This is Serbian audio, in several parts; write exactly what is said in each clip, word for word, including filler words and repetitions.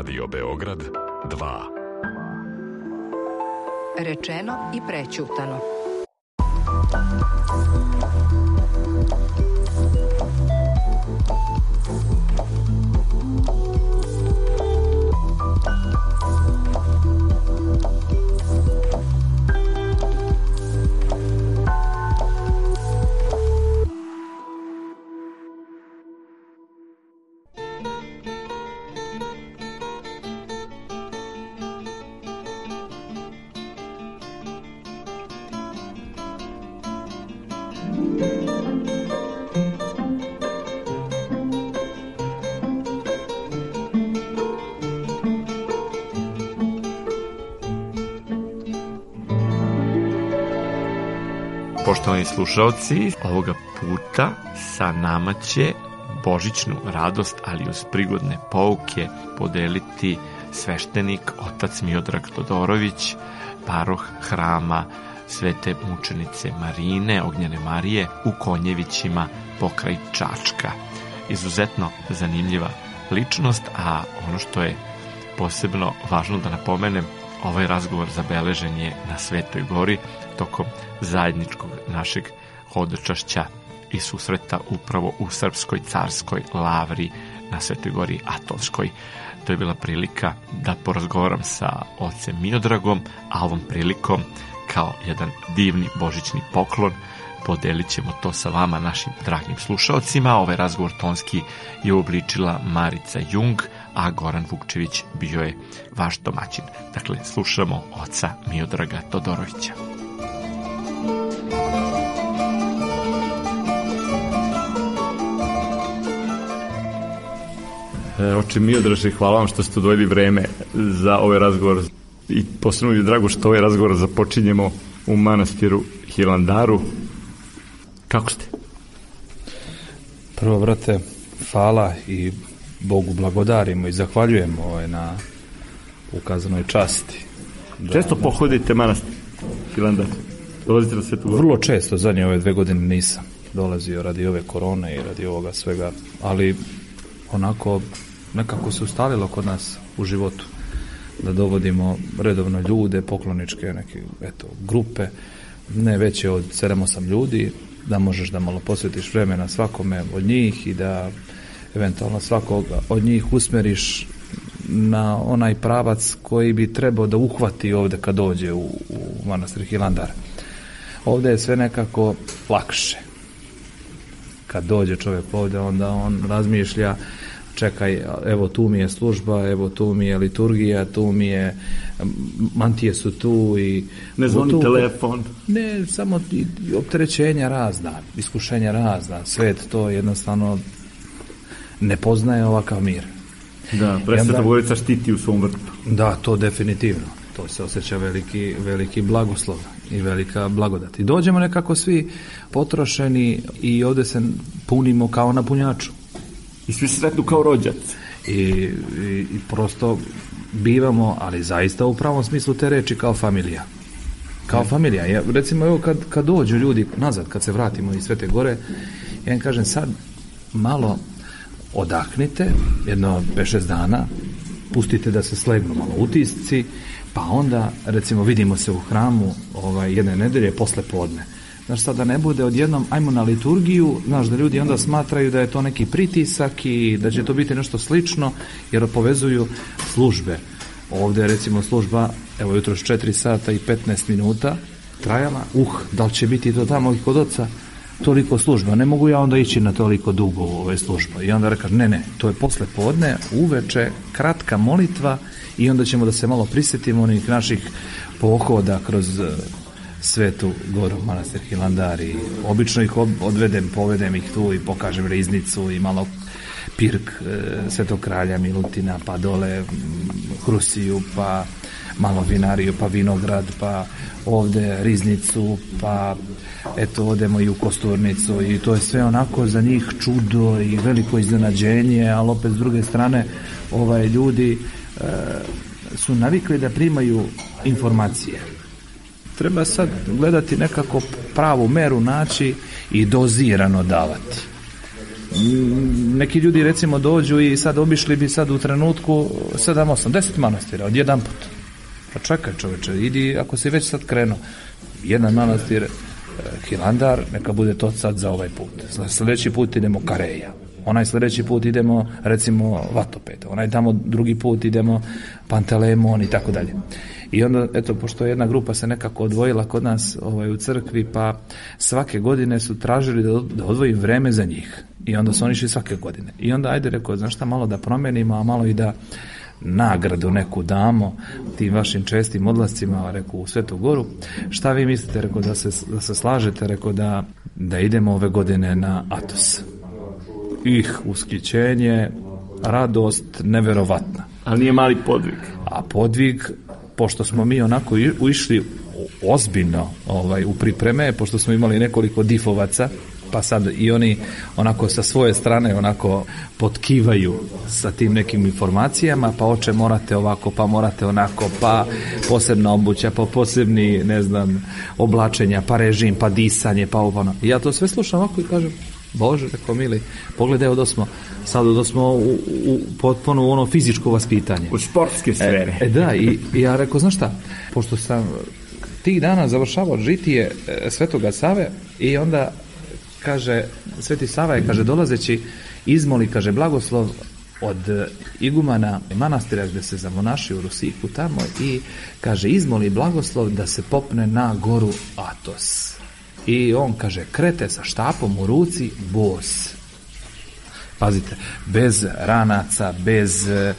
Radio Beograd dva. Rečeno i prećutano. Poštovani slušalci, ovoga puta sa nama će božićnu radost, ali uz prigodne pouke podeliti sveštenik otac Miodrag Todorović, paroh hrama Svete mučenice Marine, Ognjene Marije u Konjevićima pokraj Čačka. Izuzetno zanimljiva ličnost, a ono što je posebno važno da napomenem, ovaj razgovor zabeležen je na Svetoj gori tokom zajedničkog našeg hodočašća i susreta upravo u Srpskoj carskoj lavri na Svetoj gori Atonskoj. To je bila prilika da porazgovaram sa ocem Miodragom, a ovom prilikom kao jedan divni božićni poklon podelit ćemo to sa vama, našim dragim slušalcima. Ovaj razgovor tonski je uobličila Marica Jung, a Goran Vukčević bio je vaš domaćin. Dakle, slušamo oca Miodraga Todorovića. Oče Miodraže, hvala vam što ste odvojili vreme za ovaj razgovor i posebno mi je drago što ovaj razgovor započinjemo u manastiru Hilandaru. Kako ste? Prvo, brate, hvala i Bogu blagodarimo i zahvaljujemo ovaj na ukazanoj časti. Da, često da, pohodite manastir Hilandar? Dolazite na Svetu goru? Vrlo često, zadnje ove dve godine nisam dolazio radi ove korone i radi ovoga svega, ali onako nekako se ustalilo kod nas u životu da dovodimo redovno ljude, pokloničke neke eto, grupe, ne veće od sedam osam ljudi, da možeš da malo posvetiš vremena svakome od njih i da eventualno svakoga od njih usmeriš na onaj pravac koji bi trebao da uhvati ovde kad dođe u, u manastir Hilandar. Ovde je sve nekako lakše. Kad dođe čovjek ovde, onda on razmišlja, čekaj, evo tu mi je služba, evo tu mi je liturgija, tu mi je, mantije su tu i... Ne zvoni tu, telefon. Ne, samo i, i opterećenja razna, iskušenja razna, svet to jednostavno ne poznaje ovakav mir. Da, Presveta Gorica štiti u svom vrtu. Da, to definitivno. To se osjeća veliki, veliki blagoslov i velika blagodat. I dođemo nekako svi potrošeni i ovde se punimo kao na punjaču. I svi sretnu kao rođac. I, i, i prosto bivamo, ali zaista u pravom smislu te reči, kao familija. Kao ne. familija. Ja, recimo, evo kad, kad dođu ljudi nazad, kad se vratimo iz Svete Gore, ja im kažem sad malo odahnite, jedno pet šest dana, pustite da se slegnu malo utisci, pa onda, recimo, vidimo se u hramu ovaj, jedne nedelje posle podne. Znaš, sad da ne bude odjednom, ajmo na liturgiju, znaš, da ljudi onda smatraju da je to neki pritisak i da će to biti nešto slično, jer povezuju službe. Ovde je, recimo, služba, evo, jutro četiri sata i petnaest minuta trajala, uh, da li će biti to tamo i kod oca? Toliko služba, ne mogu ja onda ići na toliko dugo u ove službe. I onda rekaš, ne, ne, to je posle podne, uveče, kratka molitva i onda ćemo da se malo prisjetimo onih naših pohoda kroz Svetu goru, manastir Hilandar i obično ih odvedem, povedem ih tu i pokažem riznicu i malo pirk e, Svetog kralja Milutina, pa dole Hrusiju, pa malo vinariju, pa vinograd, pa ovde riznicu, pa eto odemo i u Kosturnicu i to je sve onako za njih čudo i veliko iznenađenje, ali opet s druge strane ovaj ljudi e, su navikli da primaju informacije. Treba sad gledati nekako pravu meru naći i dozirano davati. Neki ljudi recimo dođu i sad obišli bi sad u trenutku sedam, osam, deset manastira od jedan put. Pa čekaj čoveče, idi ako si već sad krenuo. Jedan manastir, Hilandar, neka bude to sad za ovaj put. Sljedeći put idemo Kareja. Onaj sljedeći put idemo recimo Vatopet. Onaj tamo drugi put idemo Pantelemon i tako dalje. I onda, eto, pošto jedna grupa se nekako odvojila kod nas ovaj, u crkvi, pa svake godine su tražili da, da odvojim vreme za njih. I onda su oni išli svake godine. I onda, ajde, rekao, znaš šta, malo da promenimo, a malo i da nagradu neku damo tim vašim čestim odlascima, rekao, u Svetu Goru. Šta vi mislite, rekao, da se, da se slažete, rekao, da, da idemo ove godine na Atos? Ih, ushićenje, radost neverovatna. Ali nije mali podvig. A podvig, pošto smo mi onako išli ozbiljno ovaj, u pripreme, pošto smo imali nekoliko difovaca, pa sad i oni onako sa svoje strane onako potkivaju sa tim nekim informacijama, pa oče morate ovako, pa morate onako, pa posebna obuća, pa posebni, ne znam, oblačenja, pa režim, pa disanje, pa ovo. I ja to sve slušam ovako i kažem, Bože, rekao mili, pogledaj, da smo sad da smo u, u potpuno u ono fizičko vaspitanje. U sportske sfere. E, e da, i, i ja rekao, znaš šta, pošto sam tih dana završavao žitije e, Svetoga Save i onda kaže, Sveti Sava je, kaže, dolazeći izmoli, kaže, blagoslov od igumana manastira gdje se zamonaši u Rusiku tamo i kaže, izmoli blagoslov da se popne na goru Atos. I on, kaže, krete sa štapom u ruci, bos. Pazite, bez ranaca, bez e,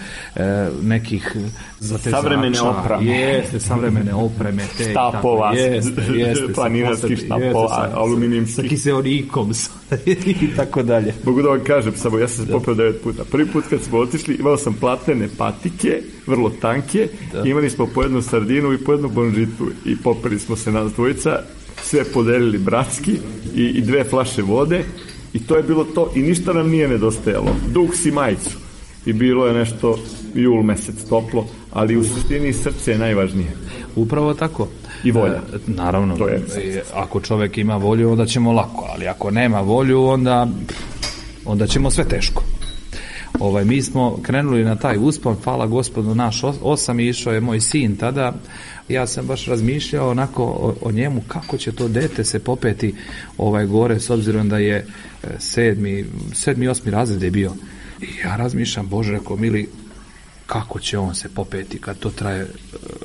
nekih zatezača. Savremene opreme. Jeste, savremene opreme. Te, štapova, tako, jeste, jeste, planinarskih štapova, aluminijskih. Sa kiseonikom i tako dalje. Mogu da vam kažem, samo ja sam se popeo devet puta. Prvi put kad smo otišli, imao sam platene patike, vrlo tanke, da. Imali smo po jednu sardinu i po jednu bonžitu i popeli smo se nas dvojica, sve podelili bratski i, i dve flaše vode. I to je bilo to i ništa nam nije nedostajalo. Duks i majicu. I bilo je nešto jul mesec toplo, ali u suštini srce je najvažnije. Upravo tako. I volja. E, naravno. To je. Ako čovjek ima volju, onda ćemo lako, ali ako nema volju, onda, onda ćemo sve teško. Ovaj, mi smo krenuli na taj uspon, hvala Gospodu, naš osam, i išao je moj sin tada. Ja sam baš razmišljao onako o, o njemu, kako će to dete se popeti ovaj gore, s obzirom da je sedmi, sedmi, osmi razred je bio. I ja razmišljam, Bože, rekao, mili, kako će on se popeti kad to traje e,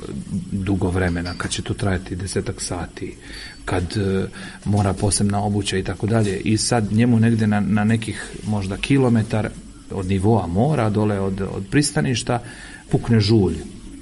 dugo vremena, kad će to trajati desetak sati, kad e, mora posebna obuća i tako dalje. I sad njemu negde na, na nekih možda kilometar od nivoa mora, dole od, od pristaništa, pukne žulj.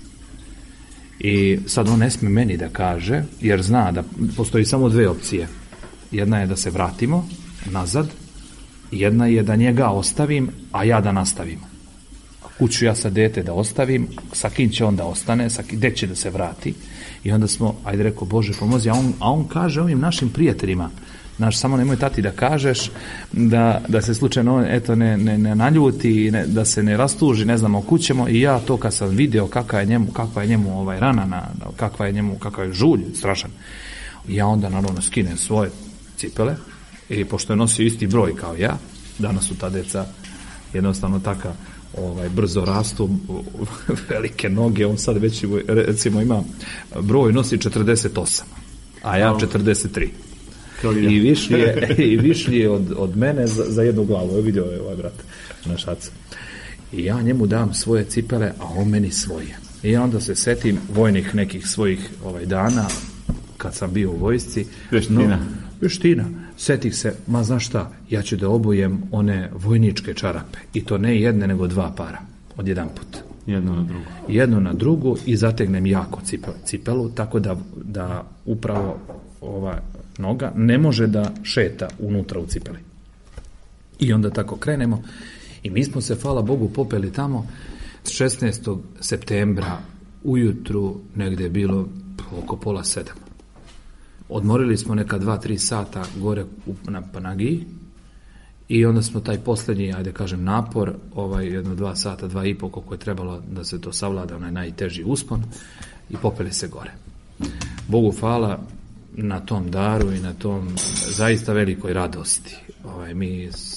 I sad on ne smije meni da kaže, jer zna da postoji samo dve opcije. Jedna je da se vratimo nazad, jedna je da njega ostavim, a ja da nastavim. Kuću ja sa dete da ostavim, sa kim će on da ostane, sa kim, gde će da se vrati. I onda smo, ajde rekao, Bože pomozi, a on, a on kaže ovim našim prijateljima, znaš, samo nemoj tati da kažeš da, da se slučajno eto ne, ne, ne naljuti, ne, da se ne rastuži, ne znamo kućemo. I ja to kad sam video kakva je njemu, kakva je njemu ovaj rana, na, kakva je njemu, kakav je žulj strašan, ja onda naravno skinem svoje cipele i pošto je nosio isti broj kao ja, danas su ta deca jednostavno taka ovaj, brzo rastu, velike noge, on sad već recimo ima broj, nosi četrdeset osam, a ja četrdeset tri. I višlje, i višlje od, od mene za, za jednu glavu. Evo vidio je ovaj brat na šacu. I ja njemu dam svoje cipele, a on meni svoje. I onda se setim vojnih nekih svojih ovaj dana kad sam bio u vojsci. Veština. No, veština. Setih se, ma znaš šta, ja ću da obujem one vojničke čarape. I to ne jedne, nego dva para. Od jedan put. Jedno na drugu. Jedno na drugu i zategnem jako cipelu, cipelu tako da, da upravo ova noga ne može da šeta unutra u cipeli. I onda tako krenemo i mi smo se, hvala Bogu, popeli tamo šesnaestog septembra ujutru, negde je bilo oko pola sedam. Odmorili smo neka dva, tri sata gore na Panagiji i onda smo taj posljednji, ajde kažem, napor, ovaj jedno dva sata, dva i po, koliko je trebalo da se to savlada, onaj najteži uspon, i popeli se gore. Bogu hvala na tom daru i na tom zaista velikoj radosti. Ovaj, mi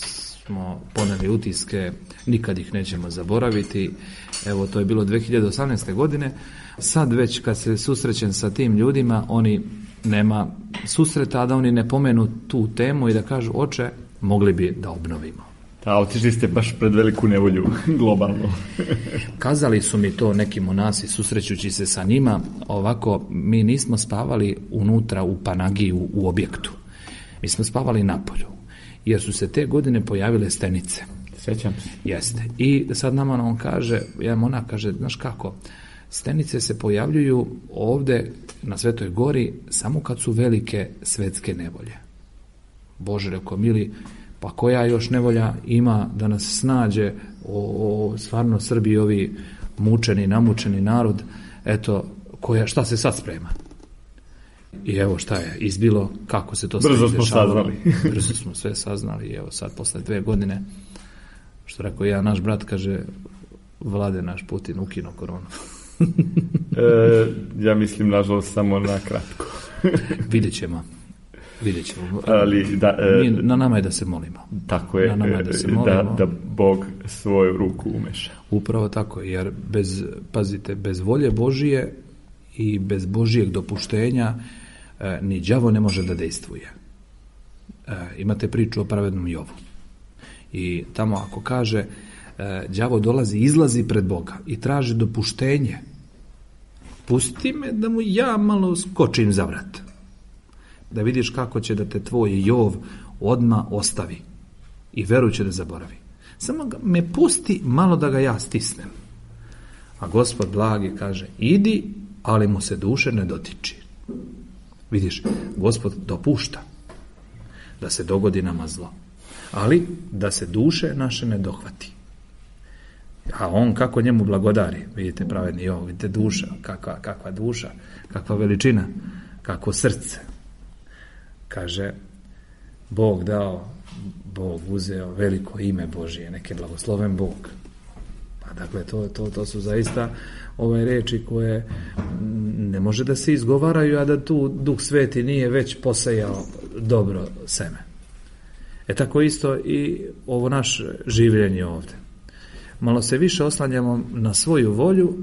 smo poneli utiske, nikad ih nećemo zaboraviti. Evo, to je bilo dve hiljade osamnaeste. godine. Sad već kad se susrećem sa tim ljudima, oni nema susreta, da oni ne pomenu tu temu i da kažu, oče, mogli bi da obnovimo. Da, otišli ste baš pred veliku nevolju, globalno. Kazali su mi to neki monasi, susrećući se sa njima, ovako, mi nismo spavali unutra u Panagiji, u, u objektu. Mi smo spavali napolju, jer su se te godine pojavile stenice. Sjećam se. Jeste. I sad nama on kaže, jedan monak kaže, znaš kako, stenice se pojavljuju ovde na Svetoj gori samo kad su velike svetske nevolje. Bože, reko mili, pa koja još nevolja ima da nas snađe o, o stvarno Srbiji, ovi mučeni, namučeni narod, eto, koja, šta se sad sprema? I evo šta je izbilo, kako se to sve Brzo smo saznali. Brzo smo sve saznali i evo sad posle dve godine, što rekao ja, naš brat kaže, Vlade, naš Putin ukino koronu. e, ja mislim, nažalost, samo na kratko. Vidjet ćemo. Vidjet ćemo. Ali, da, e, Mi, na nama je da se molimo. Tako je, na nama je da, se molimo. da, da Bog svoju ruku umeša. Upravo tako, jer bez, pazite, bez volje Božije i bez Božijeg dopuštenja e, ni đavo ne može da dejstvuje. E, imate priču o pravednom Jovu. I tamo ako kaže, e, đavo dolazi, izlazi pred Boga i traži dopuštenje. Pusti me da mu ja malo skočim za vrat. Da vidiš kako će da te tvoj Jov odma ostavi i veru će da zaboravi. Samo ga, me pusti malo da ga ja stisnem. A Gospod blagi kaže, idi, ali mu se duše ne dotiči. Vidiš, Gospod dopušta da se dogodi nama zlo, ali da se duše naše ne dohvati. A on kako njemu blagodari, vidite pravedni Jov, vidite duša, kakva, kakva duša, kakva veličina, kakvo srce. Kaže, Bog dao, Bog uzeo veliko ime Božije, neke blagosloven Bog. Pa dakle, to, to, to su zaista ove reči koje ne može da se izgovaraju, a da tu Duh Sveti nije već posejao dobro seme. E tako isto i ovo naše življenje ovde. Malo se više oslanjamo na svoju volju,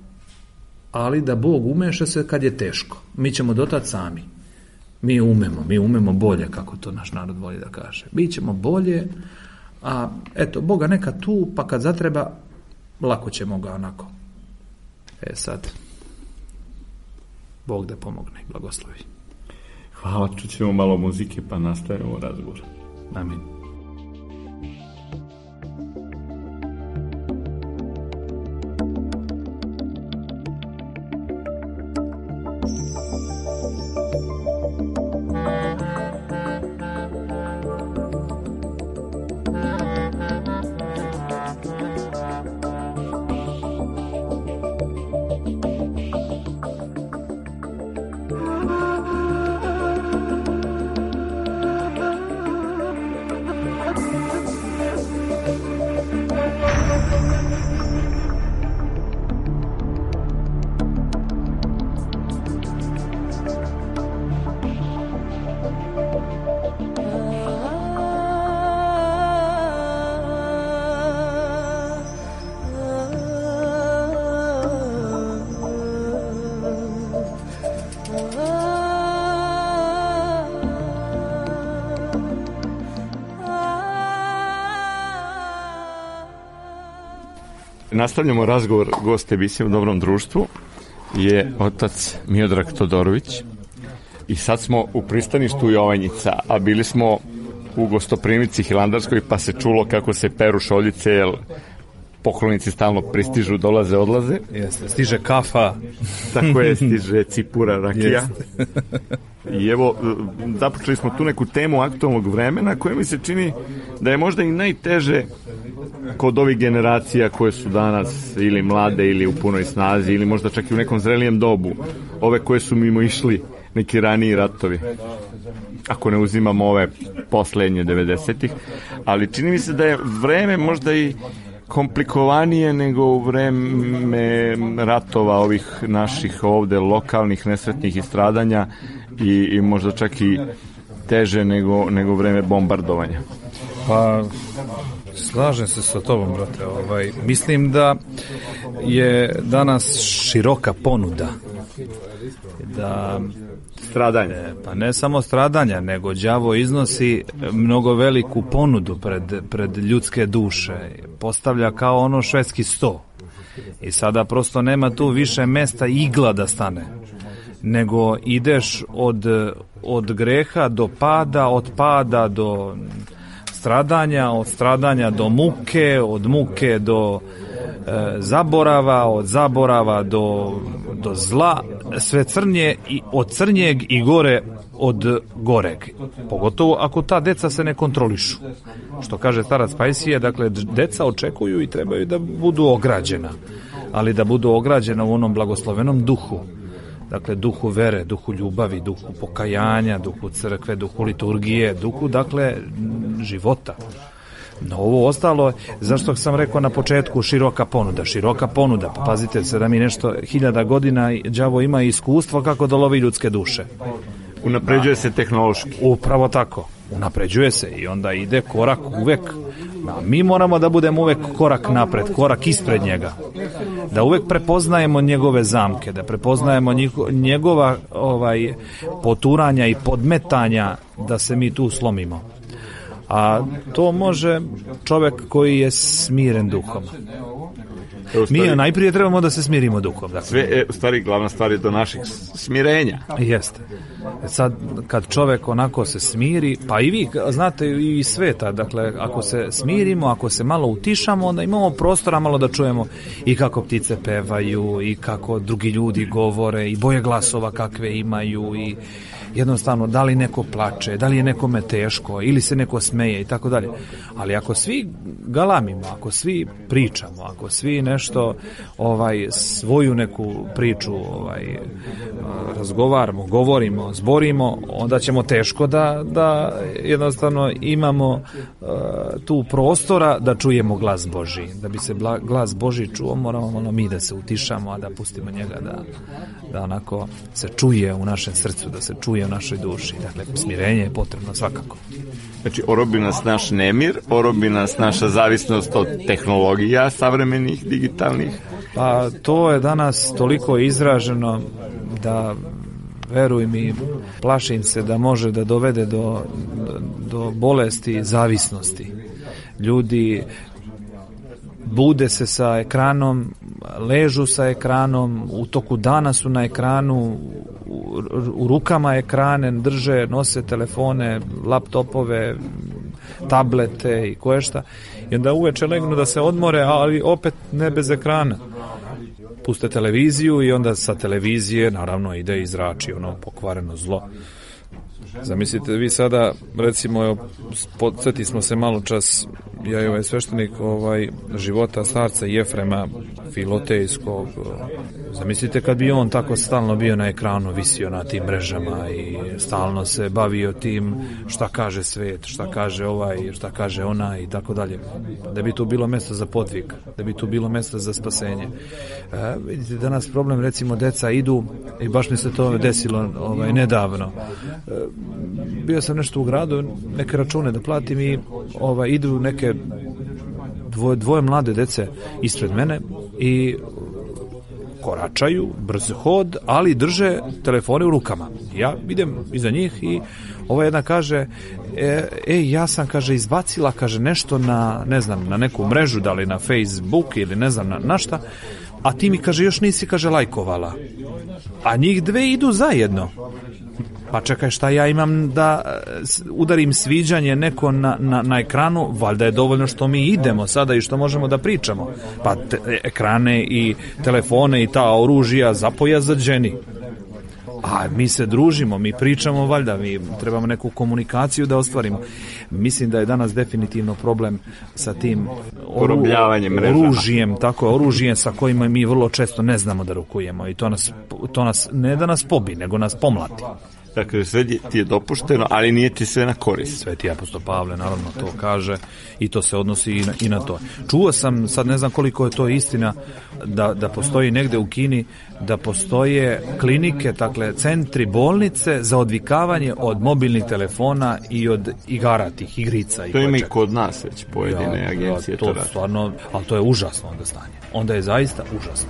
ali da Bog umeša se kad je teško. Mi ćemo dotad sami. Mi umemo, mi umemo bolje, kako to naš narod voli da kaže. Mi ćemo bolje, a eto, Boga neka tu, pa kad zatreba, lako ćemo ga onako. E sad, Bog da pomogne i blagoslovi. Hvala, čućemo malo muzike, pa nastavimo razgovor. Amin. Nastavljamo razgovor. Gost emisije U dobrom društvu je otac Miodrag Todorović i sad smo u pristaništu Jovanjica, a bili smo u gostoprimici Hilandarskoj, pa se čulo kako se peru šoljice, jer poklonici stalno pristižu, dolaze, odlaze. Jeste, stiže kafa. Tako je, stiže cipura, rakija. I evo, započeli smo tu neku temu aktualnog vremena koja mi se čini da je možda i najteže kod ovih generacija koje su danas ili mlade ili u punoj snazi ili možda čak i u nekom zrelijem dobu, ove koje su mimo išli neki raniji ratovi, ako ne uzimamo ove poslednje devedesetih, ali čini mi se da je vreme možda i komplikovanije nego u vreme ratova ovih naših ovde lokalnih nesretnih istradanja i, i možda čak i teže nego, nego vreme bombardovanja. Pa, slažem se sa tobom, brate. Ovaj, mislim da je danas široka ponuda. Da... Stradanje. Pa ne samo stradanja, nego đavo iznosi mnogo veliku ponudu pred, pred ljudske duše. Postavlja kao ono švedski sto. I sada prosto nema tu više mesta igla da stane. Nego ideš od, od greha do pada, od pada do stradanja, od stradanja do muke, od muke do e, zaborava, od zaborava do, do zla, sve crnje i od crnjeg i gore od goreg. Pogotovo ako ta deca se ne kontrolišu. Što kaže starac Pajsije, dakle, deca očekuju i trebaju da budu ograđena, ali da budu ograđena u onom blagoslovenom duhu. Dakle, duhu vere, duhu ljubavi, duhu pokajanja, duhu crkve, duhu liturgije, duhu, dakle, života. No, ovo ostalo, zašto sam rekao na početku široka ponuda, široka ponuda, pa pazite se da mi nešto hiljada godina đavo ima iskustvo kako da lovi ljudske duše. Unapređuje se tehnološki. Upravo tako, unapređuje se i onda ide korak uvek. A mi moramo da budemo uvek korak napred, korak ispred njega. Da uvek prepoznajemo njegove zamke, da prepoznajemo njegova ovaj, poturanja i podmetanja da se mi tu slomimo. A to može čovek koji je smiren duhom. Mi najprije trebamo da se smirimo duhom. Dakle. Sve je, u stvari, glavna stvar je do naših smirenja. Jeste. Sad, kad čovek onako se smiri, pa i vi, znate, i sveta, dakle, ako se smirimo, ako se malo utišamo, onda imamo prostora malo da čujemo i kako ptice pevaju, i kako drugi ljudi govore, i boje glasova kakve imaju, i jednostavno, da li neko plače, da li je nekome teško, ili se neko smeje i tako dalje. Ali ako svi galamimo, ako svi pričamo, ako svi nešto ovaj svoju neku priču ovaj razgovaramo, govorimo, zborimo, onda ćemo teško da, da jednostavno imamo uh, tu prostora da čujemo glas Božji. Da bi se bla, glas Božji čuo, moramo ono mi da se utišamo, a da pustimo njega da, da onako se čuje u našem srcu, da se čuje u našoj duši. Dakle, smirenje je potrebno svakako. Znači, orobi nas naš nemir, orobi nas naša zavisnost od tehnologija savremenih, digitalnih. Pa to je danas toliko izraženo da, veruj mi, plašim se da može da dovede do, do bolesti zavisnosti. Ljudi bude se sa ekranom, ležu sa ekranom, u toku dana su na ekranu, u, u rukama ekrane drže, nose telefone, laptopove, tablete i koješta. I onda uveče legnu da se odmore, ali opet ne bez ekrana. Puste televiziju i onda sa televizije naravno ide i zrači ono pokvareno zlo. Zamislite vi sada, recimo, evo, podsjeti smo se malo čas, ja i ovaj sveštenik ovaj, života starca Jefrema Filotejskog, zamislite kad bi on tako stalno bio na ekranu, visio na tim mrežama i stalno se bavio tim šta kaže svet, šta kaže ovaj, šta kaže ona i tako dalje. Da bi tu bilo mjesto za podvig, da bi tu bilo mjesto za spasenje. E, vidite, danas problem, recimo, deca idu, i baš mi se to desilo ovaj, nedavno. E, bio sam nešto u gradu, neke račune da platim i ovaj, idu neke dvoje, dvoje mlade dece ispred mene i koračaju, brz hod, ali drže telefone u rukama. Ja idem iza njih i ova jedna kaže, e, e, ja sam, kaže, izbacila, kaže, nešto na, ne znam, na neku mrežu, da li na Facebook ili ne znam na, na šta, a ti mi, kaže, još nisi, kaže, lajkovala. A njih dve idu zajedno. Pa čekaj, šta ja imam da udarim sviđanje neko na, na, na ekranu, valjda je dovoljno što mi idemo sada i što možemo da pričamo. Pa te, ekrane i telefone i ta oružja zapojazađeni. A mi se družimo, mi pričamo, valjda, mi trebamo neku komunikaciju da ostvarimo. Mislim da je danas definitivno problem sa tim oru, oružjem, tako, oružjem sa kojima mi vrlo često ne znamo da rukujemo i to nas, to nas ne da nas pobi, nego nas pomlati. Dakle, sve ti je dopušteno, ali nije ti sve na korist. Sveti apostol Pavle naravno to kaže i to se odnosi i na, i na to. Čuo sam, sad ne znam koliko je to istina, da, da postoji negde u Kini, da postoje klinike, dakle centri, bolnice za odvikavanje od mobilnih telefona i od igara tih igrica. I to ima i kod nas već pojedine ja, agencije. Ja, to, to stvarno, ali to je užasno onda stanje. Onda je zaista užasno.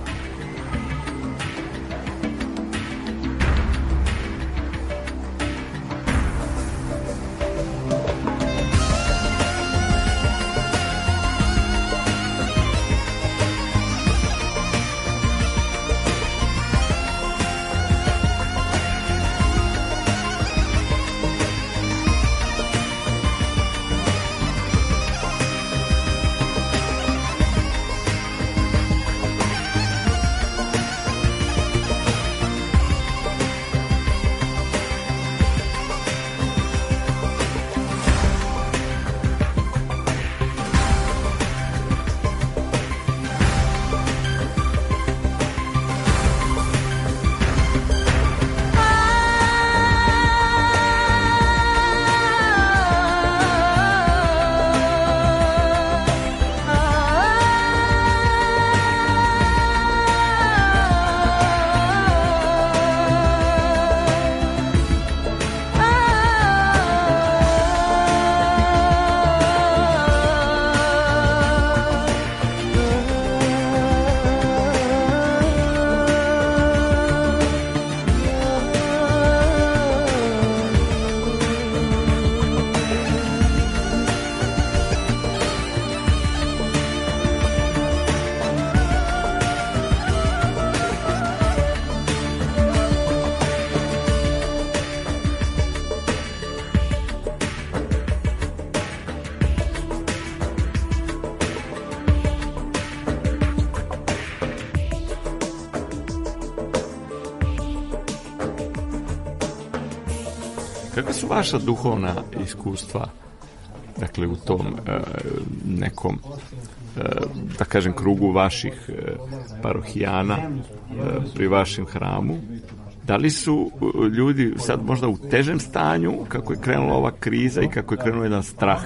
Kakva su vaša duhovna iskustva, dakle, u tom e, nekom, e, da kažem, krugu vaših e, parohijana e, pri vašem hramu? Da li su ljudi sad možda u težem stanju kako je krenula ova kriza i kako je krenuo jedan strah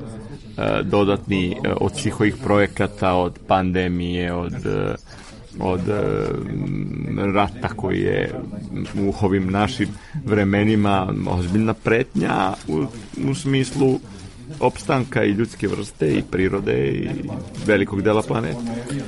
e, dodatni e, od svih ovih projekata, od pandemije, od e, od e, rata koji je u ovim našim vremenima ozbiljna pretnja u, u smislu opstanka i ljudske vrste i prirode i velikog dela planeta?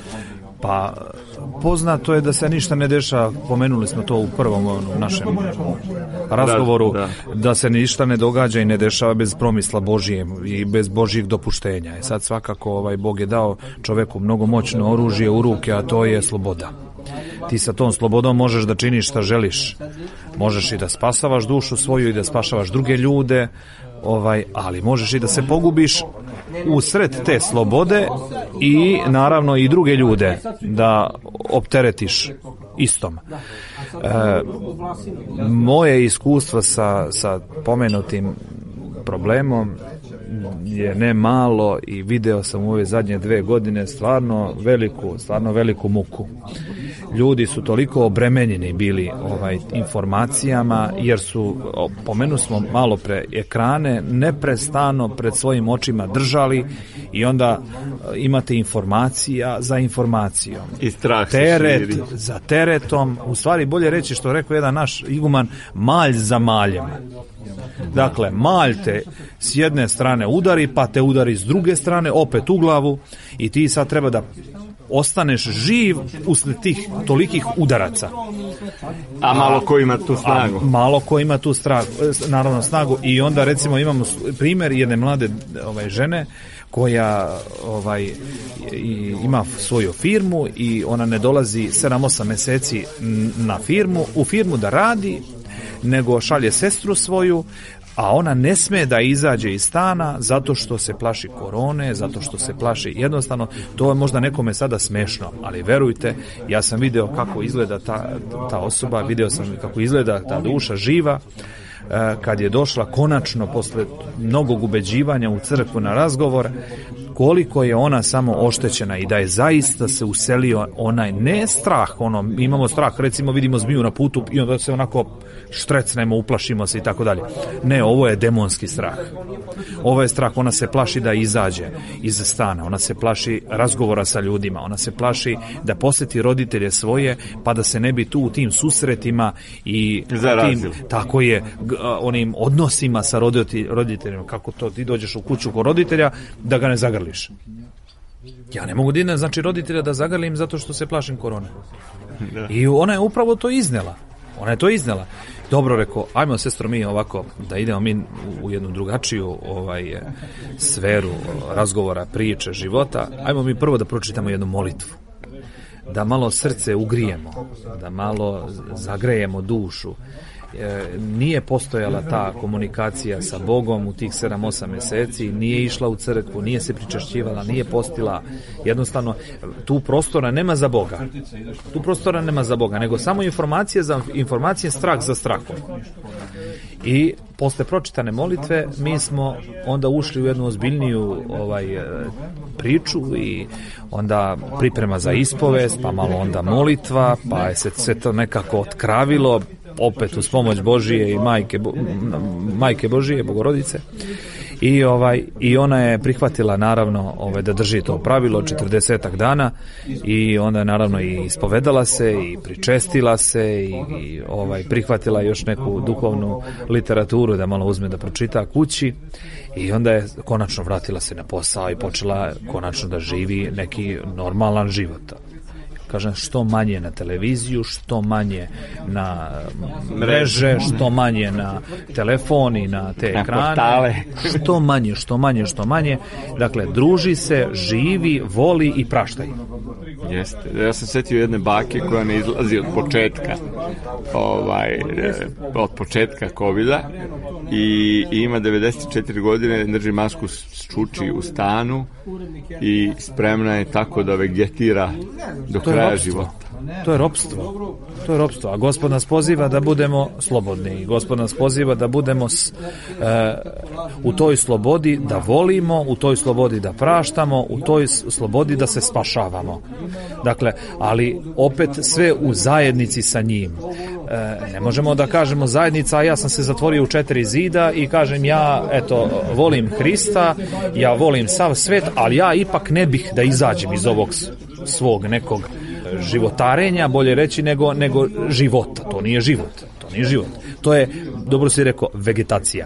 Pa poznato je da se ništa ne dešava, pomenuli smo to u prvom ono, našem razgovoru, da, da. da se ništa ne događa i ne dešava bez promisla Božije i bez Božjeg dopuštenja. I sad svakako ovaj Bog je dao čoveku mnogo moćno oružje u ruke, a to je sloboda. Ti sa tom slobodom možeš da činiš šta želiš. Možeš i da spasavaš dušu svoju i da spašavaš druge ljude, ovaj, ali možeš i da se pogubiš u sred te slobode i naravno i druge ljude da opteretiš istom. E, moje iskustvo sa, sa pomenutim problemom je ne malo i video sam u ove zadnje dve godine stvarno veliku, stvarno veliku muku. Ljudi su toliko obremenjeni bili ovaj informacijama, jer su, pomenu smo malo pre, ekrane neprestano pred svojim očima držali i onda imate informacija za informacijom. I strah teret za teretom, u stvari bolje reći što rekao jedan naš iguman, malj za maljem. Dakle, malj te s jedne strane udari, pa te udari s druge strane, opet u glavu i ti sad treba da ostaneš živ usled tih tolikih udaraca. A malo ko ima tu snagu. A malo ko ima tu stragu, naravno snagu. I onda recimo imamo primjer jedne mlade ovaj, žene koja ovaj, i, ima svoju firmu i ona ne dolazi sedam osam meseci na firmu, u firmu da radi, nego šalje sestru svoju, a ona ne sme da izađe iz stana zato što se plaši korone, zato što se plaši, jednostavno, to je možda nekome sada smešno, ali verujte, ja sam video kako izgleda ta, ta osoba, video sam kako izgleda ta duša živa, kad je došla konačno posle mnogog ubeđivanja u crkvu na razgovor, koliko je ona samo oštećena i da je zaista se uselio onaj, ne strah, ono, imamo strah, recimo vidimo zmiju na putu i onda se onako štrecnemo, uplašimo se i tako dalje. Ne, ovo je demonski strah. Ovo je strah, ona se plaši da izađe iz stana, ona se plaši razgovora sa ljudima, ona se plaši da posjeti roditelje svoje, pa da se ne bi tu u tim susretima i tim, tako je, g, onim odnosima sa roditeljima, kako to ti dođeš u kuću kod roditelja, da ga ne zagrliš. Ja ne mogu da znači roditelja da zagrlim zato što se plašim korone. Da. I ona je upravo to iznela. Ona je to iznela. Dobro, rekao, ajmo sestro mi ovako, da idemo mi u jednu drugačiju ovaj, sferu razgovora, priče, života. Ajmo mi prvo da pročitamo jednu molitvu. Da malo srce ugrijemo, da malo zagrejemo dušu. E, nije postojala ta komunikacija sa Bogom u tih sedam osam mjeseci, nije išla u crkvu, nije se pričašćivala, nije postila, jednostavno tu prostora nema za Boga, tu prostora nema za Boga, nego samo informacije za informacije, strah za strahom. I posle pročitane molitve mi smo onda ušli u jednu ozbiljniju ovaj, priču i onda priprema za ispovest, pa malo onda molitva, pa je se sve to nekako otkravilo, opet uz pomoć Božije i majke, majke Božije, Bogorodice. I ovaj i ona je prihvatila naravno ovaj da drži to pravilo četrdesetak dana i onda je naravno i ispovedala se i pričestila se i, i ovaj prihvatila još neku duhovnu literaturu da malo uzme da pročita kući i onda je konačno vratila se na posao i počela konačno da živi neki normalan život. Kažem, što manje na televiziju, što manje na mreže, što manje na telefon i na te ekrane, što manje, što manje, što manje. Dakle, druži se, živi, voli i praštaj. Jeste. Ja sam setio jedne bake koja ne izlazi od početka ovaj, od početka kovida i ima devedeset četiri godine, drži masku s čuči u stanu i spremna je tako da vegetira do kraja života. To je ropstvo. To je ropstvo. A Gospod nas poziva da budemo slobodni. Gospod nas poziva da budemo s, e, u toj slobodi da volimo, u toj slobodi da praštamo, u toj slobodi da se spašavamo. Dakle, ali opet sve u zajednici sa njim. E, ne možemo da kažemo zajednica, a ja sam se zatvorio u četiri zida i kažem ja, eto, volim Hrista, ja volim sav svet, ali ja ipak ne bih da izađem iz ovog svog nekog životarenja, bolje reći, nego, nego života. To nije život. To nije život. To je, dobro si rekao, vegetacija.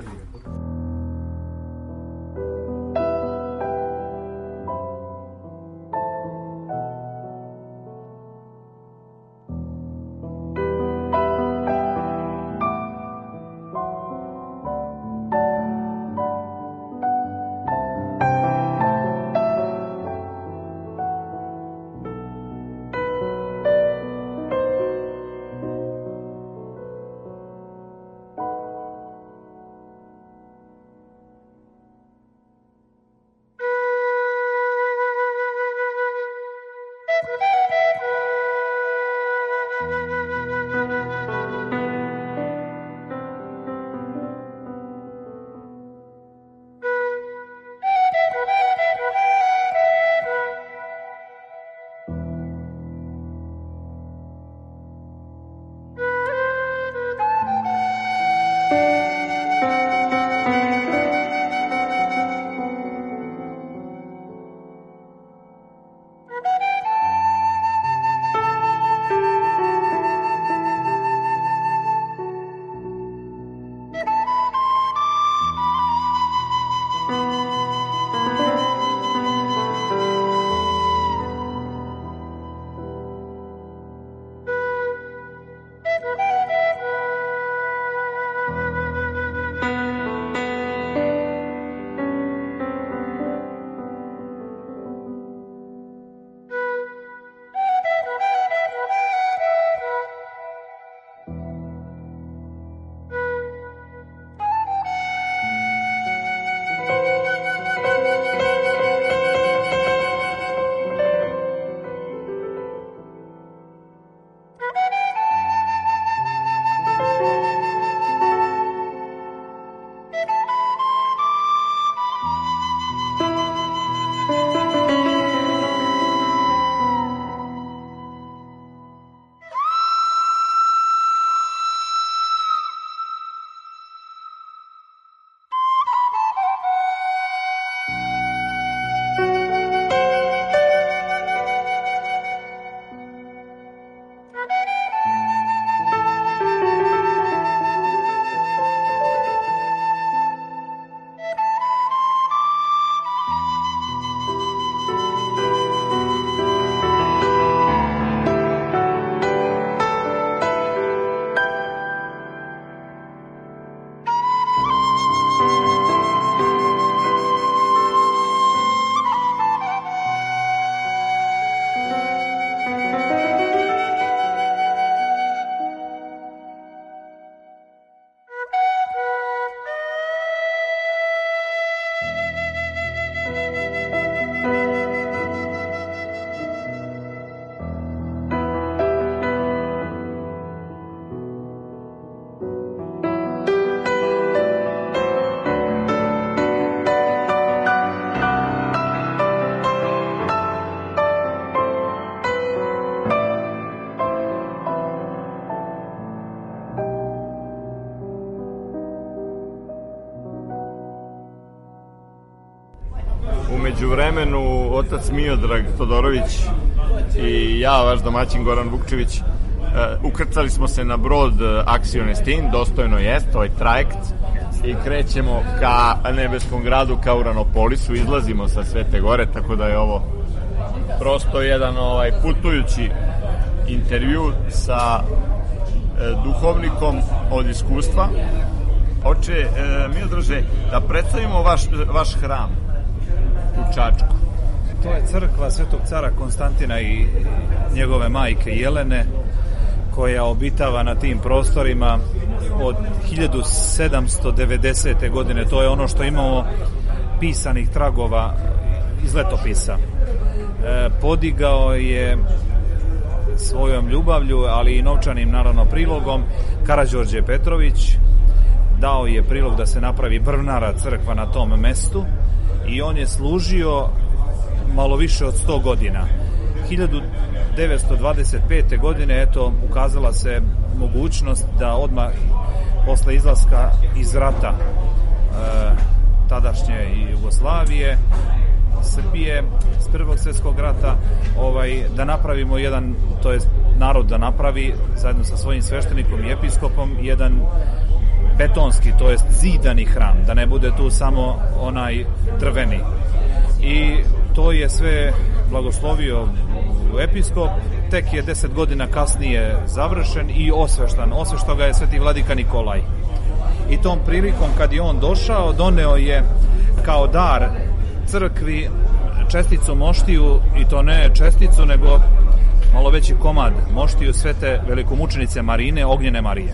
umeđu vremenu otac Miodrag Todorović i ja, vaš domaćin Goran Vukčević, ukrcali smo se na brod Axiom Estin, dostojno jest, ovaj trajekt, i krećemo ka nebeskom gradu, ka Uranopolisu, izlazimo sa Svete Gore, tako da je ovo prosto jedan ovaj putujući intervju sa e, duhovnikom od iskustva. Oče, e, Miodraže, da predstavimo vaš, vaš hram u Čačku. To je crkva Svetog cara Konstantina i njegove majke Jelene, koja obitava na tim prostorima od hiljadu sedamsto devedesete. godine. To je ono što imamo pisanih tragova iz letopisa. E, podigao je svojom ljubavlju, ali i novčanim, naravno, prilogom Karađorđe Petrović. Dao je prilog da se napravi brvnara crkva na tom mestu i on je služio malo više od sto godina. hiljadu devetsto dvadeset pete. godine, eto, ukazala se mogućnost da odmah posle izlaska iz rata e, tadašnje Jugoslavije, Srbije, s Prvog svjetskog rata, ovaj, da napravimo jedan, to jest narod da napravi zajedno sa svojim sveštenikom i episkopom jedan betonski, to jest zidani hram, da ne bude tu samo onaj drveni. I to je sve blagoslovio episkop, tek je deset godina kasnije završen i osveštan. Osveštao ga je sveti vladika Nikolaj. I tom prilikom, kad je on došao, doneo je kao dar crkvi česticu moštiju, i to ne česticu, nego malo veći komad moštiju svete velikomučenice Marine, Ognjene Marije.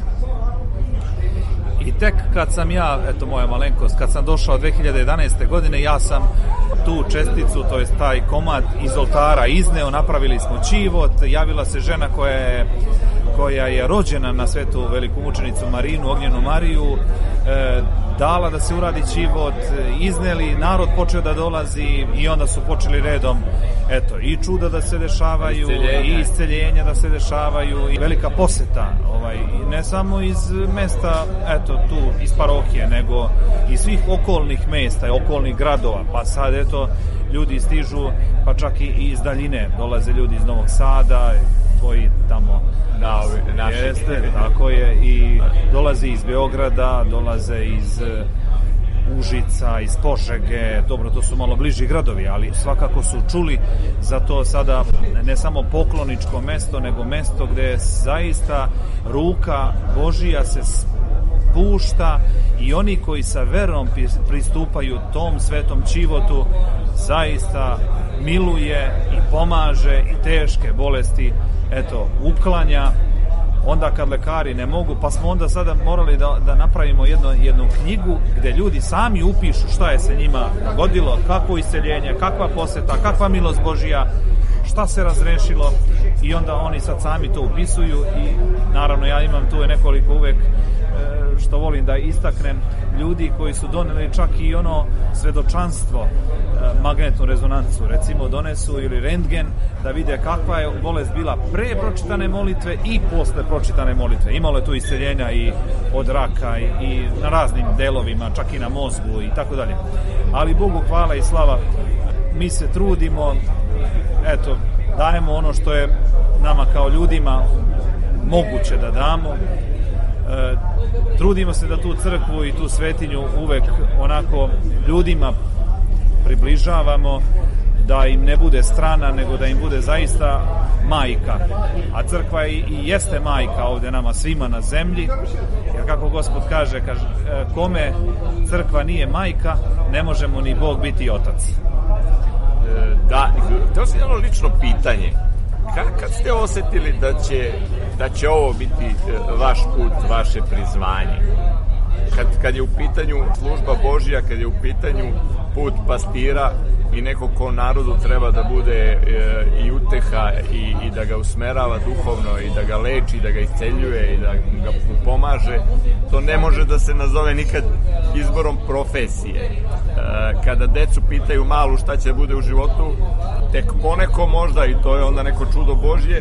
I tek kad sam ja, eto moja malenkost, kad sam došao dve hiljade jedanaeste. godine, ja sam tu česticu, to jest taj komad iz oltara izneo, napravili smo čivot, javila se žena koja je, koja je rođena na svetu velikomučenicu Marinu, Ognjenu Mariju, e, dala da se uradi čivot, izneli, narod počeo da dolazi i onda su počeli redom, eto, i čuda da se dešavaju, i isceljenja da se dešavaju, i velika poseta, ovaj, ne samo iz mesta, eto, tu iz parohije, nego iz svih okolnih mesta, okolnih gradova, pa sad, eto, ljudi stižu, pa čak i iz daljine dolaze ljudi iz Novog Sada, koji tamo da, naši. Jeste, tako je, i dolaze iz Beograda, dolaze iz Užica, iz Požege, dobro, to su malo bliži gradovi, ali svakako su čuli za to sada ne samo pokloničko mesto, nego mesto gde zaista ruka Božija se pušta i oni koji sa verom pristupaju tom svetom čivotu zaista miluje i pomaže i teške bolesti, eto, uklanja. Onda kad lekari ne mogu, pa smo onda sada morali da, da napravimo jedno, jednu knjigu gde ljudi sami upišu šta je se njima dogodilo, kakvo isceljenje, kakva poseta, kakva milost Božija, šta se razrešilo, i onda oni sad sami to upisuju. I naravno ja imam tu nekoliko uvek što volim da istaknem, ljudi koji su doneli čak i ono svedočanstvo, magnetnu rezonancu, recimo donesu, ili rentgen, da vide kakva je bolest bila pre pročitane molitve i posle pročitane molitve. Imalo je tu isceljenja i od raka i, i na raznim delovima, čak i na mozgu i tako dalje. Ali Bogu hvala i slava, mi se trudimo, eto, dajemo ono što je nama kao ljudima moguće da damo. E, trudimo se da tu crkvu i tu svetinju uvek onako ljudima približavamo, da im ne bude strana, nego da im bude zaista majka. A crkva i, i jeste majka ovde nama svima na zemlji, jer kako Gospod kaže, kaže, kome crkva nije majka, ne može mu ni Bog biti otac. E, da, to je jedno lično pitanje. Kad ste osetili da će, da će ovo biti vaš put, vaše prizvanje? Kad, kad je u pitanju služba Božja, kad je u pitanju put pastira i neko ko narodu treba da bude e, i uteha i, i da ga usmerava duhovno i da ga leči, da ga isceljuje i da ga pomaže, to ne može da se nazove nikad izborom profesije. E, kada decu pitaju malu šta će da bude u životu, tek poneko možda, i to je onda neko čudo Božje,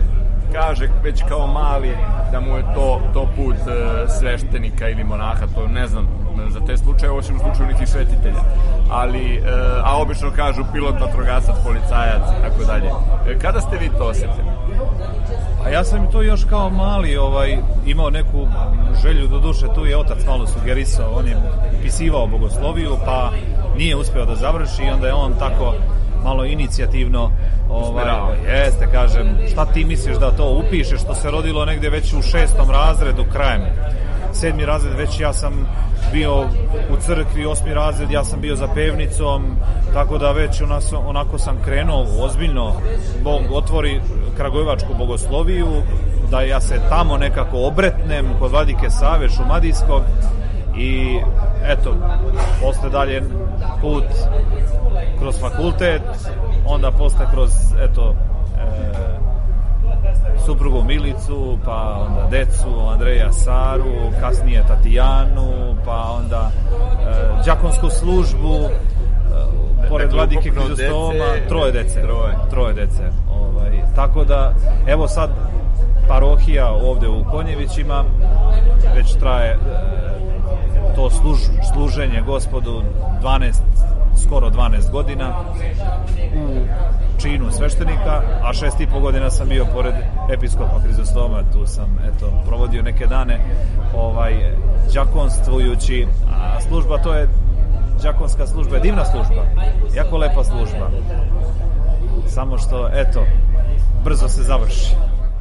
kaže već kao mali da mu je to, to put e, sveštenika ili monaha, to ne znam za te slučaje, osim u slučaju nekih svetitelja, ali, e, a obično kažu pilot, vatrogasac, policajac, tako dalje. E, kada ste vi to osjetili? A ja sam to još kao mali ovaj, imao neku želju, do duše tu je otac malo sugerisao, on je upisivao bogosloviju, pa nije uspeo da završi i onda je on tako malo inicijativno ovaj, jeste, kažem, šta ti misliš da to upišeš, što se rodilo negde već u šestom razredu krajem. Sedmi razred već ja sam bio u crkvi, osmi razred ja sam bio za pevnicom, tako da već onako, onako sam krenuo ozbiljno, Bog otvori kragujevačku bogosloviju, da ja se tamo nekako obretnem kod vladike Save Šumadijskog i eto, posle dalje put kroz fakultet, onda posle kroz eto e, suprugu Milicu, pa onda decu Andreja Saru, kasnije Tatijanu, pa onda e, đakonsku službu e, pored dakle, vladike Krizostoma, troje dece, troje, troje dece. Ovaj, tako da, evo sad parohija ovde u Konjevićima već traje e, to služ, služenje Gospodu dvanaest, skoro dvanaest godina u činu sveštenika, a šest i po godina sam bio pored episkopa Krizostoma, tu sam eto provodio neke dane ovaj đakonstvujući, a služba to je đakonska služba, je divna služba, jako lepa služba, samo što eto brzo se završi.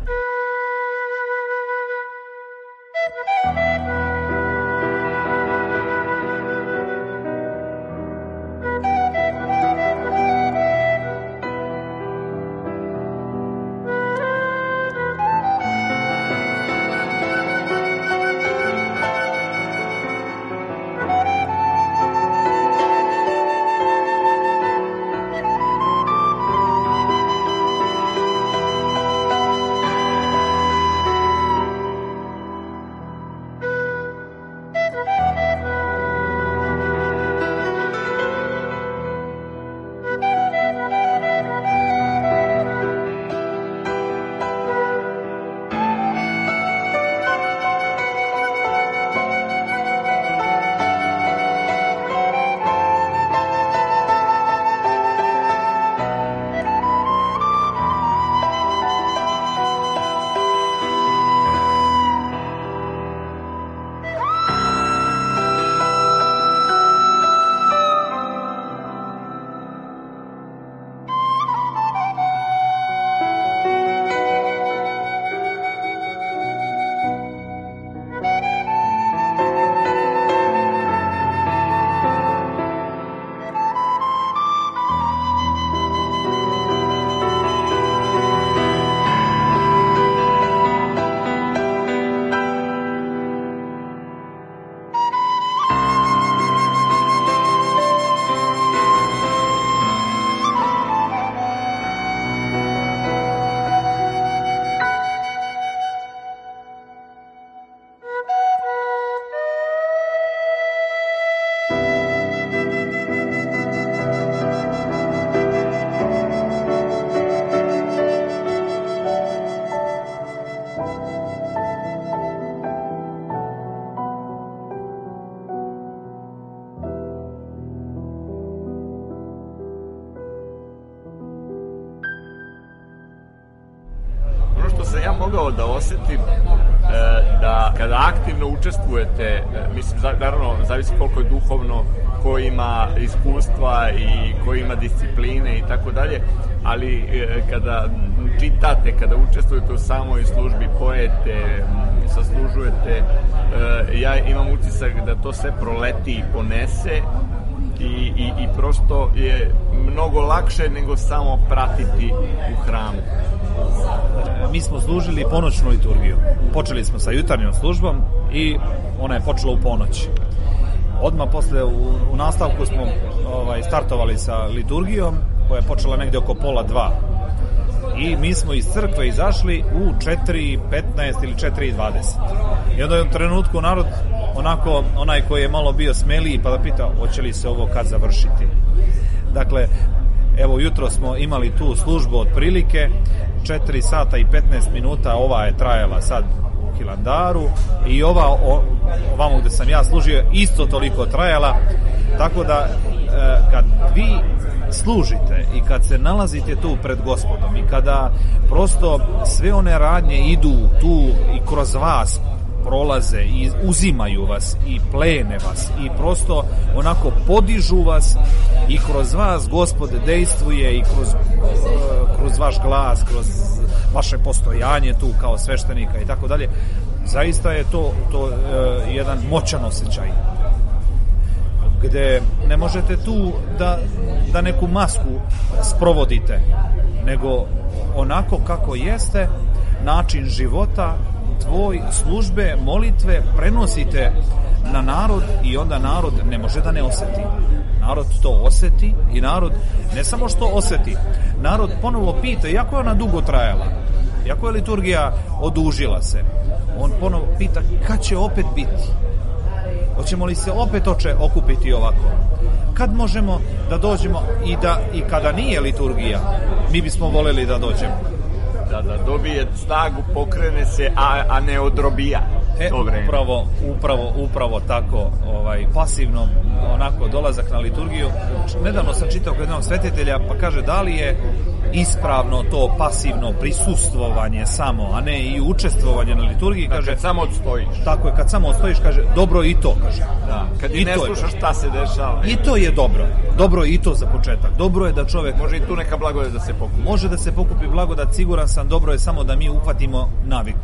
Mogao da osetim da kada aktivno učestvujete, mislim, naravno, zavisi koliko je duhovno, ko ima iskustva i ko ima discipline i tako dalje, ali kada čitate, kada učestvujete u samoj službi, poete, saslužujete, ja imam utisak da to sve proleti i ponese i, i, i prosto je mnogo lakše nego samo pratiti u hramu. Mi smo služili ponoćnu liturgiju. Počeli smo sa jutarnjom službom i ona je počela u ponoć. Odmah posle u, u nastavku smo ovaj, startovali sa liturgijom koja je počela negde oko pola dva. I mi smo iz crkve izašli u četiri petnaest ili četiri dvadeset. I onda je u trenutku narod onako, onaj koji je malo bio smeliji pa da pita hoće li se ovo kad završiti. Dakle, evo jutro smo imali tu službu otprilike četiri sata i petnaest minuta, ova je trajala sad u Hilandaru i ova o, ovamo gde sam ja služio isto toliko trajala, tako da e, kad vi služite i kad se nalazite tu pred Gospodom i kada prosto sve one radnje idu tu i kroz vas prolaze i uzimaju vas i plene vas i prosto onako podižu vas i kroz vas Gospod dejstvuje i kroz, kroz vaš glas, kroz vaše postojanje tu kao sveštenika i tako dalje, zaista je to, to uh, jedan moćan osjećaj gde ne možete tu da, da neku masku sprovodite, nego onako kako jeste način života tvoj, službe, molitve prenosite na narod i onda narod ne može da ne oseti. Narod to oseti i narod ne samo što oseti, narod ponovo pita, iako je ona dugo trajala, iako je liturgija odužila se, on ponovo pita kad će opet biti, hoćemo li se opet oče okupiti ovako, kad možemo da dođemo i da i kada nije liturgija mi bismo voljeli da dođemo. Da, da dobije snagu, pokrene se, a, a ne odrobija. E, upravo, upravo, upravo tako, ovaj, pasivno onako dolazak na liturgiju. Nedavno sam čitao kod jednog svetitelja, pa kaže da li je ispravno to pasivno prisustvovanje samo, a ne i učestvovanje na liturgiji, da, kaže. Kad samo odstojiš. Tako je, kad samo odstojiš, kaže, dobro i to, kaže. Da, kad i, i ne slušaš šta se dešava. I to je dobro. Dobro i to za početak. Dobro je da čovjek... Može i tu neka blagodat da se pokupi. Može da se pokupi blagodat, siguran sam, dobro je samo da mi uhvatimo naviku.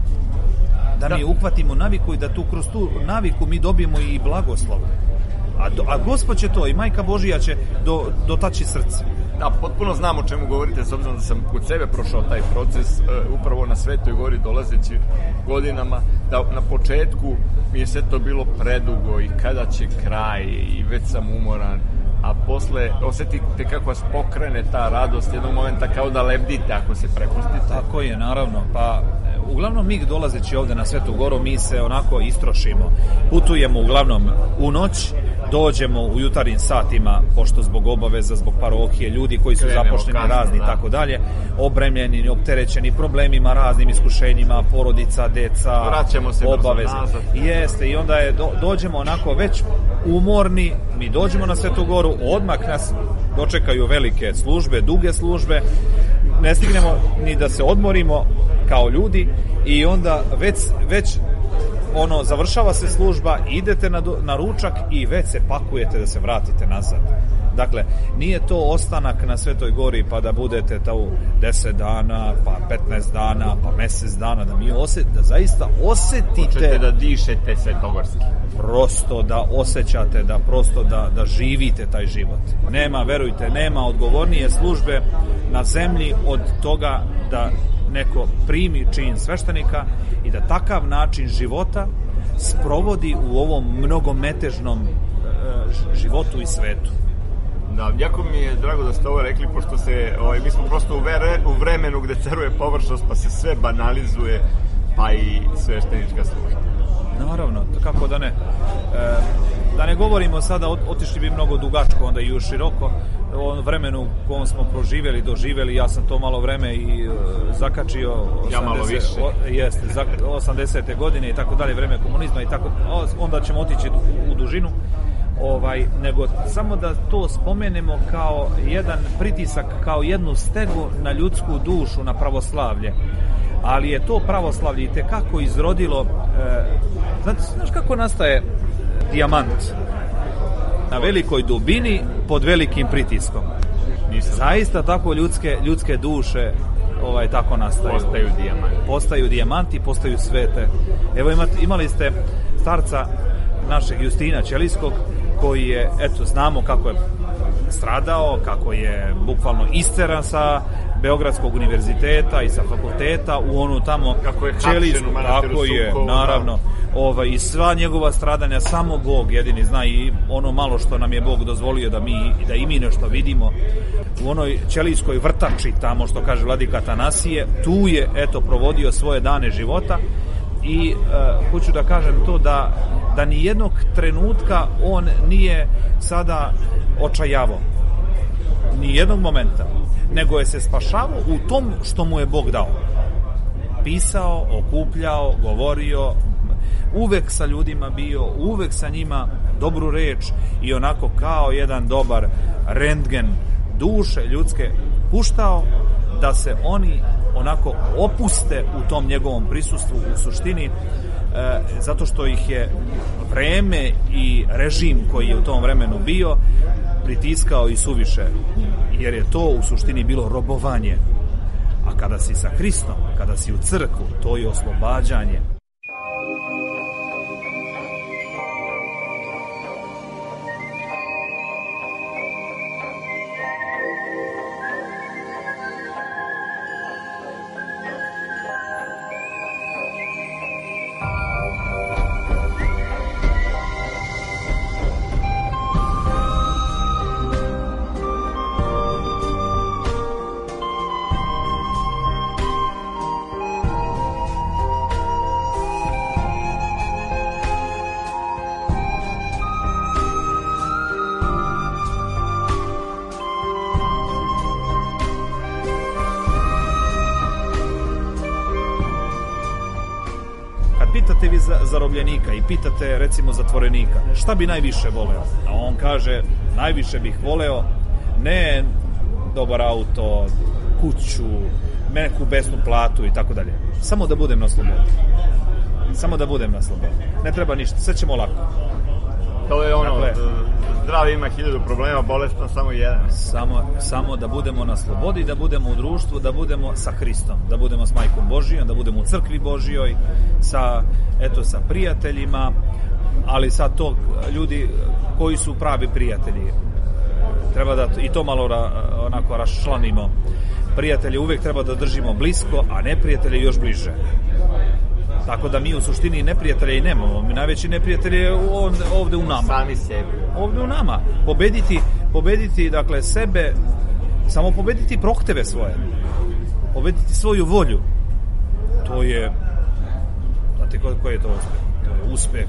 Da, da mi uhvatimo naviku i da tu kroz tu naviku mi dobijemo i blagoslov. A, do, a Gospod će to i Majka Božija će do, dotaći srce. Da, potpuno znam o čemu govorite, s obzirom da sam kod sebe prošao taj proces, uh, upravo na Svetoj gori dolazeći godinama, da na početku mi je sve to bilo predugo i kada će kraj i već sam umoran, a posle osetite kako vas pokrene ta radost jednog momenta, kao da lebdite ako se prepustite. Tako je, naravno, pa uglavnom mi dolazeći ovde na Svetu goru mi se onako istrošimo, putujemo uglavnom u noć, dođemo u jutarnjim satima, pošto zbog obaveza, zbog parohije, ljudi koji su Krenemo zapošljeni kasno, razni i da. tako dalje, obremljeni, opterećeni problemima, raznim iskušenjima, porodica, deca, vraćamo se obaveze. Jeste, i onda je do, dođemo onako već umorni, mi dođemo na Svetu goru, odmah nas dočekaju velike službe, duge službe, ne stignemo ni da se odmorimo kao ljudi i onda već, već ono, završava se služba, idete na, na ručak i već se pakujete da se vratite nazad. Dakle, nije to ostanak na Svetoj gori pa da budete tu deset dana, pa petnaest dana, pa mesec dana, da mi osjet, da zaista osetite... Počete da dišete svetogorski. Prosto da osjećate, da prosto da, da živite taj život. Nema, verujte, nema odgovornije službe na zemlji od toga da neko primi čin sveštenika i da takav način života sprovodi u ovom mnogometežnom e, životu i svetu. Da, jako mi je drago da ste ovo rekli, pošto se, ovaj, mi smo prosto u, vere, u vremenu gde ceruje površnost, pa se sve banalizuje, pa i sveštenička služba. Naravno, kako da ne. E, da ne govorimo sada, otišli bi mnogo dugačko, onda i u široko, o vremenu u kojem smo proživjeli, doživjeli, ja sam to malo vreme i uh, zakačio osamdeset, ja malo više. O, jeste, osamdesete godine i tako dalje, vreme komunizma i tako, onda ćemo otići u, u dužinu, ovaj, nego samo da to spomenemo kao jedan pritisak, kao jednu stegu na ljudsku dušu, na pravoslavlje. Ali je to pravoslavlje i tekako izrodilo, e, znate, znaš kako nastaje dijamant? Na velikoj dubini, pod velikim pritiskom. Nisam. Zaista tako ljudske, ljudske duše ovaj, tako nastaju. Postaju dijamanti. Postaju dijamanti, postaju svete. Evo imate, imali ste starca našeg Justina Ćelijskog, koji je, eto, znamo kako je stradao, kako je bukvalno isteran sa Beogradskog univerziteta i sa fakulteta u onu tamo kako je Ćelijsku, tako je, naravno, ovaj, i sva njegova stradanja samo Bog jedini zna i ono malo što nam je Bog dozvolio da mi da i mi nešto vidimo u onoj Ćelijskoj vrtači tamo što kaže vladika Atanasije, tu je eto provodio svoje dane života i uh, hoću da kažem to da da ni jednog trenutka on nije sada očajavo. ni jednog momenta, nego je se spašavao u tom što mu je Bog dao. Pisao, okupljao, govorio, uvek sa ljudima bio, uvek sa njima dobru reč i onako kao jedan dobar rentgen duše ljudske puštao da se oni onako opuste u tom njegovom prisustvu u suštini, e, zato što ih je vreme i režim koji je u tom vremenu bio pritiskao i suviše, jer je to u suštini bilo robovanje. A kada si sa Hristom, kada si u crkvu, to je oslobađanje. Pitate vi zarobljenika i pitate recimo zatvorenika šta bi najviše voleo, a on kaže najviše bih voleo ne dobar auto, kuću, neku besnu platu i tako dalje, samo da budem na slobodi, samo da budem na slobodi, ne treba ništa, sve ćemo lako. To je ono, dakle, zdravi ima hiljadu problema, bolestan samo jedan. Samo, samo da budemo na slobodi, da budemo u društvu, da budemo sa Hristom, da budemo s Majkom Božijom, da budemo u crkvi Božijoj, sa, eto, sa prijateljima, ali sad to ljudi koji su pravi prijatelji. Treba da i to malo ra, onako raščlanimo. Prijatelje uvek treba da držimo blisko, a neprijatelje još bliže. Tako da mi u suštini neprijatelje i nemamo. Mi najveći neprijatelj je ovde, ovde u nama. Sami sebi. Ovde u nama. Pobediti, pobediti dakle, sebe, samo pobediti prohteve svoje. Pobediti svoju volju. To je, znate koji ko je to uspeh? To je uspeh.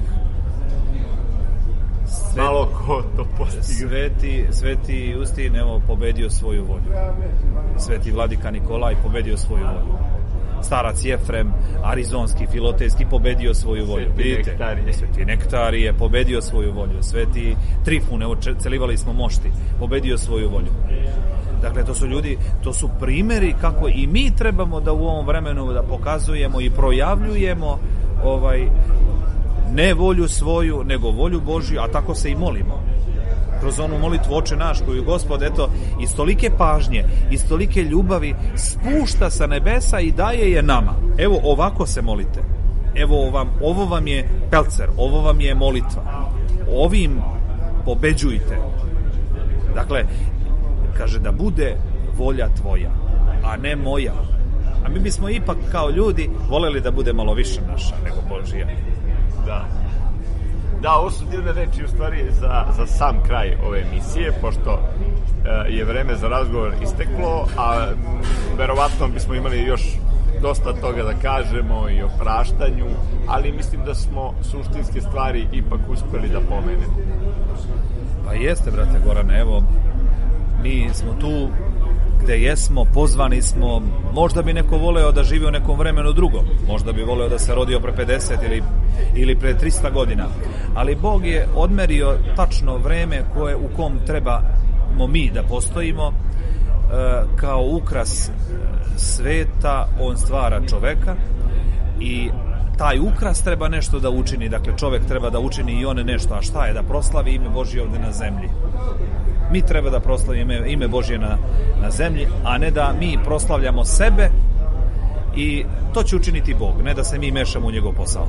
Sveti, malo ko to postigne. Sveti, sveti Justin, evo, pobedio svoju volju. Sveti vladika Nikolaj pobedio svoju volju. Starac Jefrem, arizonski, filotejski, pobedio svoju volju. Sveti Vidite, Nektarije. Sveti Nektarije, pobedio svoju volju. Sveti Trifun, evo, celivali smo mošti, pobedio svoju volju. Dakle, to su ljudi, to su primeri kako i mi trebamo da u ovom vremenu da pokazujemo i projavljujemo ovaj, ne volju svoju, nego volju Božju, a tako se i molimo. Kroz onu molitvu Oče naš koju Gospod, eto, iz tolike pažnje, iz tolike ljubavi spušta sa nebesa i daje je nama. Evo, ovako se molite. Evo vam, ovo vam je pelcer, ovo vam je molitva. Ovim pobeđujte. Dakle, kaže da bude volja tvoja, a ne moja. A mi bismo ipak kao ljudi voleli da bude malo više naša nego Božija. Da. Da, ovo su divne reči u stvari za, za sam kraj ove emisije, pošto e, je vreme za razgovor isteklo, a m, verovatno bismo imali još dosta toga da kažemo i o praštanju, ali mislim da smo suštinske stvari ipak uspeli da pomenemo. Pa jeste, brate Gorane, evo, mi smo tu gde jesmo, pozvani smo, možda bi neko voleo da živi u nekom vremenu drugom, možda bi voleo da se rodio pre pedeset ili, ili pre trista godina, ali Bog je odmerio tačno vreme koje, u kom trebamo mi da postojimo, e, kao ukras sveta, on stvara čoveka i taj ukras treba nešto da učini, dakle čovek treba da učini i on nešto, a šta je? Da proslavi ime Božje ovde na zemlji. Mi treba da proslavimo ime, ime Božje na, na zemlji, a ne da mi proslavljamo sebe, i to će učiniti Bog, ne da se mi mešamo u njegov posao.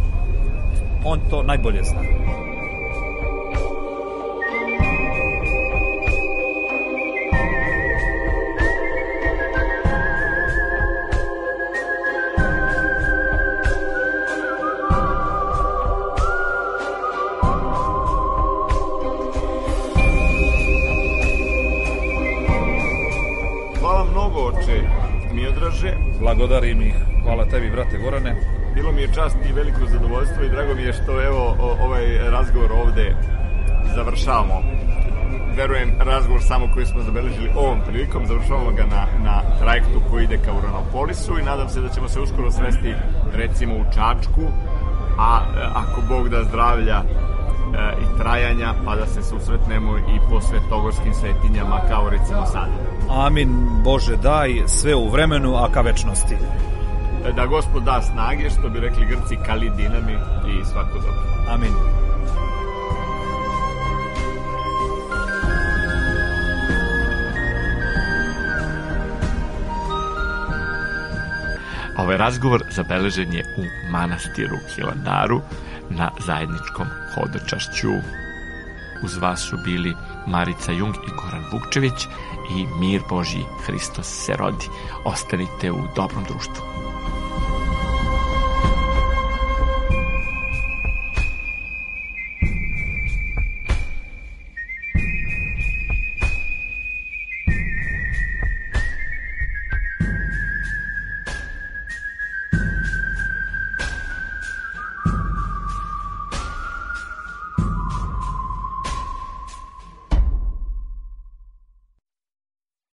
On to najbolje zna. Blagodarim ih, hvala tebi, brate Gorane. Bilo mi je čast i veliko zadovoljstvo i drago mi je što evo ovaj razgovor ovde završavamo. verujem, razgovor samo koji smo zabeležili ovom prilikom. Završavamo ga na, na trajektu koji ide ka Uranopolisu i nadam se da ćemo se uskoro svesti recimo u Čačku, a ako Bog da zdravlja i trajanja, pa da se susretnemo i po svetogorskim svetinjama kao recimo sada. Amin, Bože daj, sve u vremenu, a ka večnosti. Da Gospod da snage, što bi rekli Grci, kali dinami i svako dobro. Amin. Ovaj razgovor zabeležen je u manastiru Hilandaru na zajedničkom hodočašću. Uz vas su bili Marica Jung i Goran Vukčević i mir Božji Hristos se rodi. Ostanite u dobrom društvu.